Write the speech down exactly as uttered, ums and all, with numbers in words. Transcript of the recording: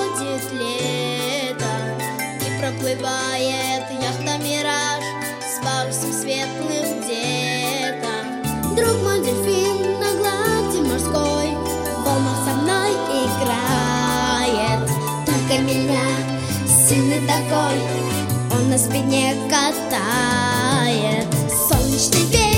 приходит лето, и проплывает яхта «Мираж» с парусом светлым где-то. Друг мой дельфин на глади морской в волнах со мной играет. Только меня, сильный такой, он на спине катает. Солнечный вечер